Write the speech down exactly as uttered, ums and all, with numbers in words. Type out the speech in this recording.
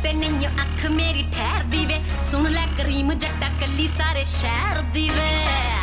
ਵੇ ਨਹੀਂ ਅੱਖ ਮੇਰੀ ਠਹਿਰਦੀ ਵੇ ਸੁਣ ਲੈ ਕਰੀਮ ਜੱਟਾ ਕੱਲੀ ਸਾਰੇ ਸ਼ਹਿਰ ਦੀ ਵੇ